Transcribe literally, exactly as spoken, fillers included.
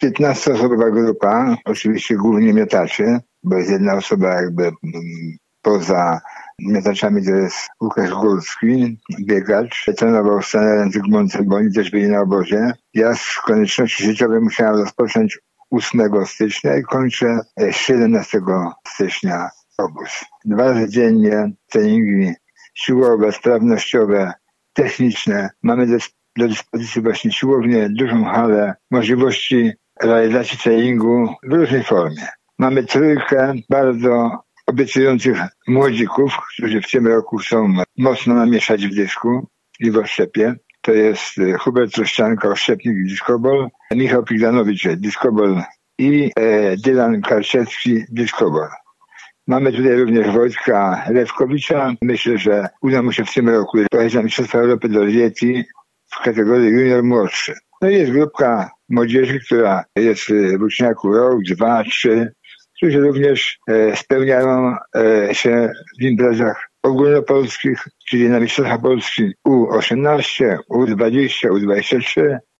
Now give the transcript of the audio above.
piętnastoosobowa grupa, oczywiście głównie miotacze, bo jest jedna osoba jakby mm, poza miotaczami, to jest Łukasz Górski, biegacz. Trenował z trenerem Zygmuntem, bo oni też byli na obozie. Ja z konieczności życiowej musiałem rozpocząć ósmego stycznia i kończę siedemnastego stycznia obóz. Dwa razy dziennie treningi siłowe, sprawnościowe, techniczne. Mamy do, do dyspozycji właśnie siłownię, dużą halę, możliwości realizacji treningu w różnej formie. Mamy trójkę bardzo obiecujących młodzików, którzy w tym roku chcą mocno namieszać w dysku i w oszczepie. To jest Hubert Troszczanka, oszczepnik i dyskobol, Michał Piglanowicz, dyskobol i e, Dylan Karczewski, dyskobol. Mamy tutaj również Wojtka Lewkowicza. Myślę, że uda mu się w tym roku pojechać na Mistrzostwa Europy do Rieti w kategorii junior młodszy. No i jest grupka młodzieży, która jest w uczniaku rok, dwa, trzy, którzy również e, spełniają e, się w imprezach ogólnopolskich, czyli na Mistrzostwach Polski U osiemnaście, U dwadzieścia, U dwadzieścia trzy,